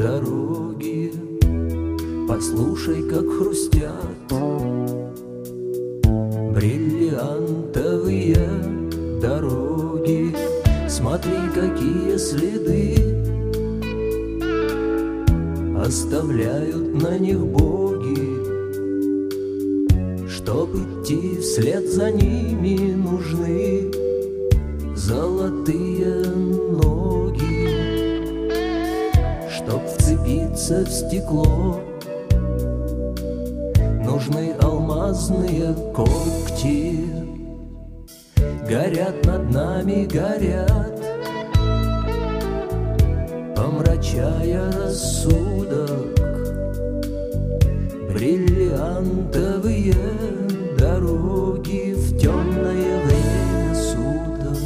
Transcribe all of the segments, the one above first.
дороги. Послушай, как хрустят бриллиантовые дороги. Смотри, какие следы оставляют на них боги. Чтоб идти вслед за ними, нужны золотые ноги. Чтоб вцепиться в стекло, нужны алмазные когти. Горят над нами, горят, помрачая рассудок, бриллиантовые дороги в темное время суток.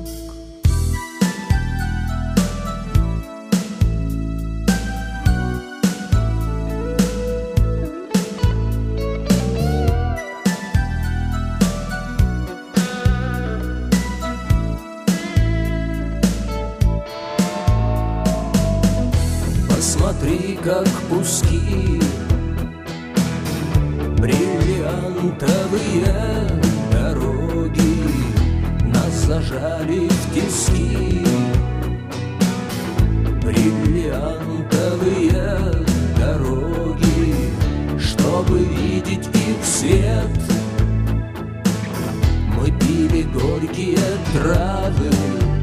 Посмотри, как куски бриллиантовые дороги нас зажали в тиски. Бриллиантовые дороги, чтобы видеть их свет, мы пили горькие травы.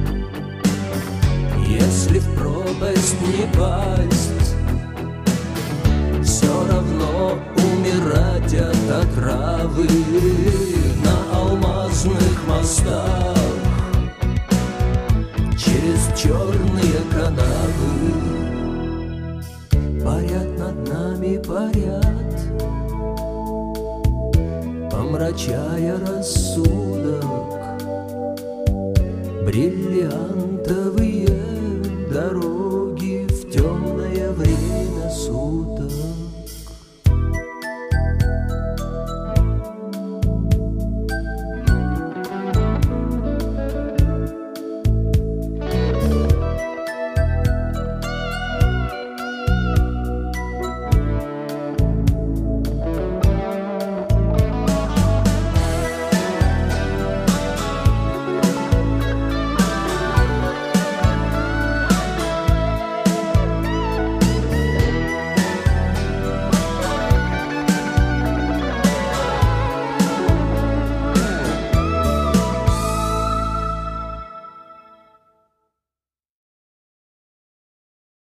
Если в пропасть не пасть, все равно умирать от отравы. На алмазных мостах через черные канавы парят над нами, парят, помрачая рассудок, бриллиантовые